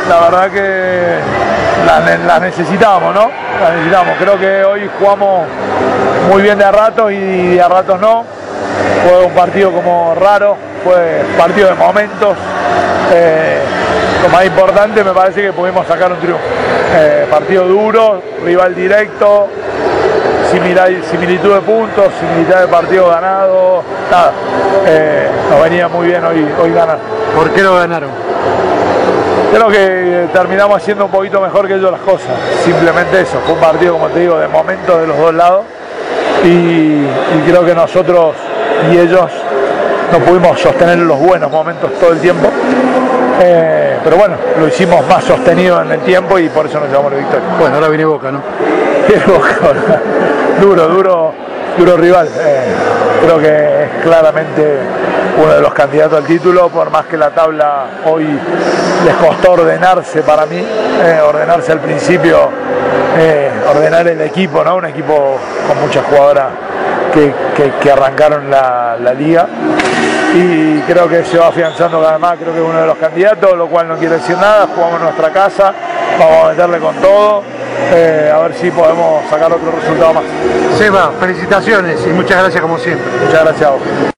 La verdad que la necesitamos, ¿no? La necesitamos. Creo que hoy jugamos muy bien de a ratos y de a ratos no. Fue un partido como raro, fue partido de momentos. Lo más importante me parece que pudimos sacar un triunfo. Partido duro, rival directo, similitud de puntos, similitud de partido ganado. Nada, nos venía muy bien hoy ganar. ¿Por qué lo ganaron? Creo que terminamos haciendo un poquito mejor que ellos las cosas, simplemente eso. Fue un partido, como te digo, de momentos de los dos lados y creo que nosotros y ellos no pudimos sostener los buenos momentos todo el tiempo, pero bueno, lo hicimos más sostenido en el tiempo y por eso nos llevamos la victoria. Bueno, ahora viene Boca, ¿no? Viene Boca, duro rival. Creo que es claramente uno de los candidatos al título, por más que la tabla hoy les costó ordenarse para mí, ordenarse al principio, ordenar el equipo, ¿no? Un equipo con muchas jugadoras que arrancaron la liga y creo que se va afianzando cada vez más. Creo que es uno de los candidatos, lo cual no quiere decir nada. Jugamos en nuestra casa, vamos a meterle con todo, a ver si podemos sacar otro resultado más. Seba, felicitaciones y muchas gracias como siempre. Muchas gracias a vos.